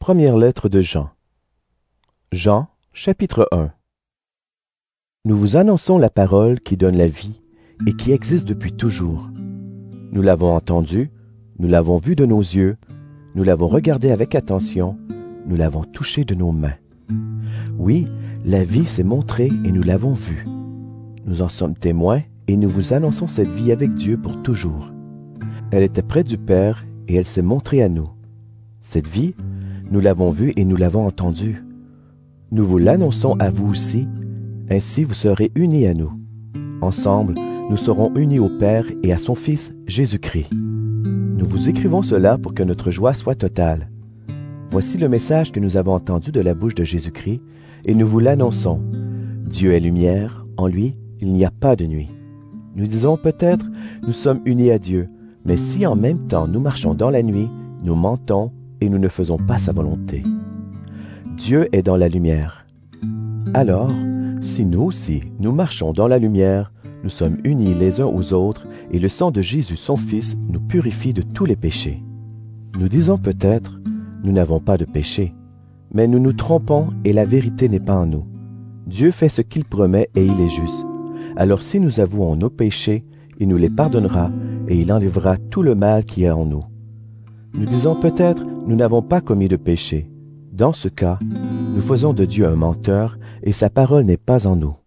Première lettre de Jean. Jean, chapitre 1. Nous vous annonçons la parole qui donne la vie et qui existe depuis toujours. Nous l'avons entendue, nous l'avons vue de nos yeux, nous l'avons regardée avec attention, nous l'avons touchée de nos mains. Oui, la vie s'est montrée et nous l'avons vue. Nous en sommes témoins et nous vous annonçons cette vie avec Dieu pour toujours. Elle était près du Père et elle s'est montrée à nous. Cette vie, nous l'avons vue et nous l'avons entendue. Nous vous l'annonçons à vous aussi, ainsi vous serez unis à nous. Ensemble, nous serons unis au Père et à son Fils, Jésus-Christ. Nous vous écrivons cela pour que notre joie soit totale. Voici le message que nous avons entendu de la bouche de Jésus-Christ, et nous vous l'annonçons. Dieu est lumière, en lui, il n'y a pas de nuit. Nous disons peut-être, nous sommes unis à Dieu, mais si en même temps nous marchons dans la nuit, nous mentons et nous ne faisons pas sa volonté. Dieu est dans la lumière. Alors, si nous aussi, nous marchons dans la lumière, nous sommes unis les uns aux autres, et le sang de Jésus, son Fils, nous purifie de tous les péchés. Nous disons peut-être, nous n'avons pas de péché, mais nous nous trompons et la vérité n'est pas en nous. Dieu fait ce qu'il promet et il est juste. Alors si nous avouons nos péchés, il nous les pardonnera et il enlèvera tout le mal qui est en nous. Nous disons peut-être, nous n'avons pas commis de péché. Dans ce cas, nous faisons de Dieu un menteur et sa parole n'est pas en nous.